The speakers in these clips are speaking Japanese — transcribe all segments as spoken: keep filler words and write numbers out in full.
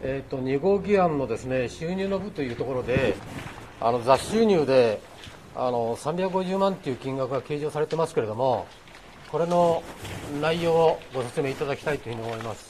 えー、とに号議案のですね、収入の部というところで、あの雑収入であのさんびゃくごじゅうまんという金額が計上されてますけれども、これの内容をご説明いただきたいというふうに思います。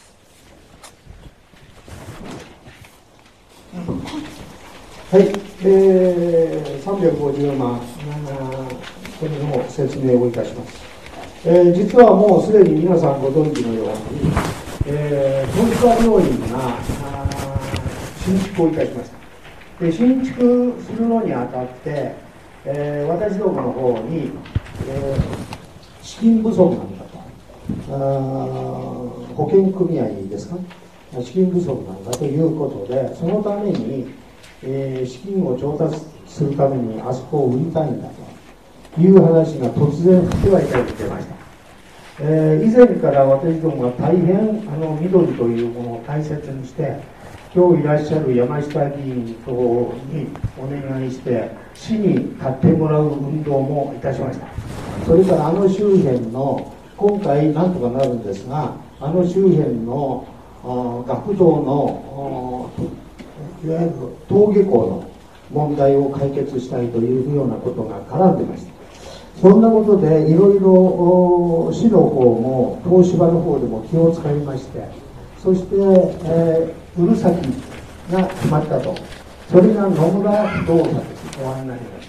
はい、えー、さんびゃくごじゅうまん、これの説明をいたします。えー、実はもうすでに皆さんご存知のように、えー、東芝病院が新築をいたしました。で、新築するのにあたって、えー、私どもの方に、えー、資金不足なんだと、あ保険組合ですか、資金不足なんだということで、そのために、えー、資金を調達するためにあそこを売りたいんだという話が突然吹き湧いて出ました。えー、以前から私どもは大変あの緑というものを大切にして、今日いらっしゃる山下議員等にお願いして市に立ってもらう運動もいたしました。それからあの周辺の今回なんとかなるんですが、あの周辺の学童のいわゆる登下校の問題を解決したいというようなことが絡んでました。そんなことでいろいろ市の方も東芝の方でも気を使いまして、そして、えー、売る先が決まったと。それが野村不動産です。お会いになりました。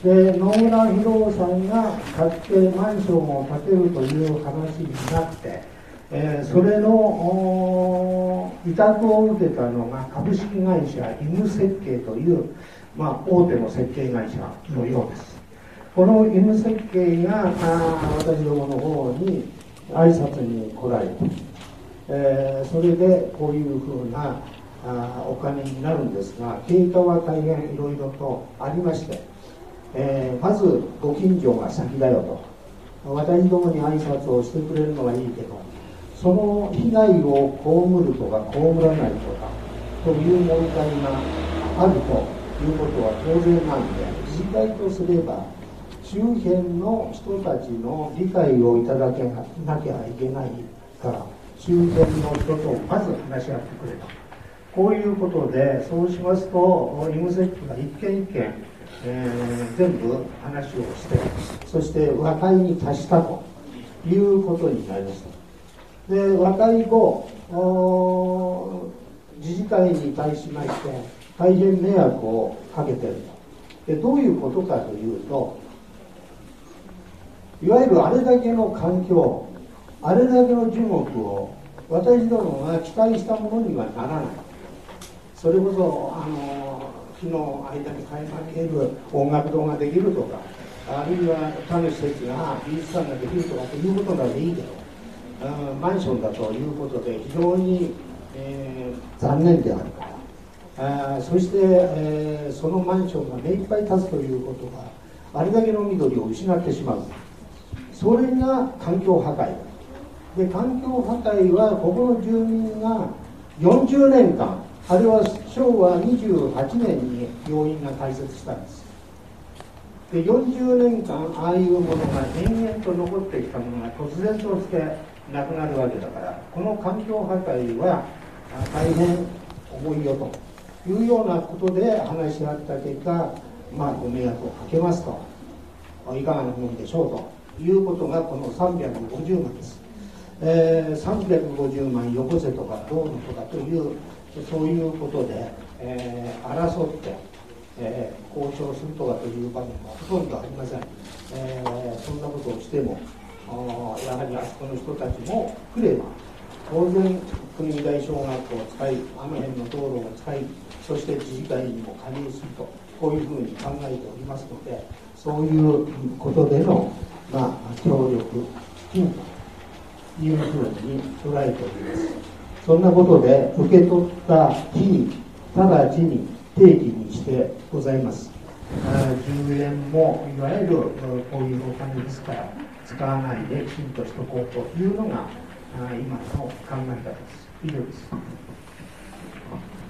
で、野村不動産が買ってマンションを建てるという話になって、えー、それの委託を受けたのが株式会社イム設計という、まあ、大手の設計会社のようです。このイム設計が私どもの方に挨拶に来られて、えー、それでこういうふうなあお金になるんですが、経過は大変いろいろとありまして、えー、まずご近所が先だよと、私どもに挨拶をしてくれるのはいいけど、その被害を被るとか被らないとかという問題があるということは当然なんで、自治体とすれば周辺の人たちの理解をいただけなきゃいけないから、周辺の人とまず話し合ってくれと、こういうことで、そうしますとイムセックが一件一件、えー、全部話をして、そして和解に達したということになりました。で、和解後、自治会に対しまして大変迷惑をかけていると。で、どういうことかというと、いわゆるあれだけの環境、あれだけの樹木を私どもが期待したものにはならない。それこそあの木の間に開かれる音楽堂ができるとか、あるいは他の施設が美術館ができるとかということならいいけど、マンションだということで非常に、えー、残念であるから、あそして、えー、そのマンションが目いっぱい建つということがあれだけの緑を失ってしまう。それが環境破壊で、環境破壊はここの住民がよんじゅうねんかん、あれはしょうわにじゅうはちねんに病院が開設したんです。で、よんじゅうねんかんああいうものが延々と残ってきたものが突然としてなくなるわけだから、この環境破壊は大変重いよというようなことで話し合った結果、まあ、ご迷惑をかけますと、いかがなもんでしょうということがこのさんびゃくごじゅうまんです。えー、さんびゃくごじゅうまんよこせとかどうのとかというそういうことで、えー、争って、えー、交渉するとかという場面はほとんどありません。えー、そんなことをしてもやはりあそこの人たちも来れば当然国見台小学校を使い、あの辺の道路を使い、そして自治会にも加入すると、こういうふうに考えておりますので、そういうことでのまあ、協力金というふうに捉えております。そんなことで受け取った日に直ちに定期にしてございます。じゅうえんもいわゆるこういうお金ですから使わないできちんとしとこうというのが今の考え方です。以上です。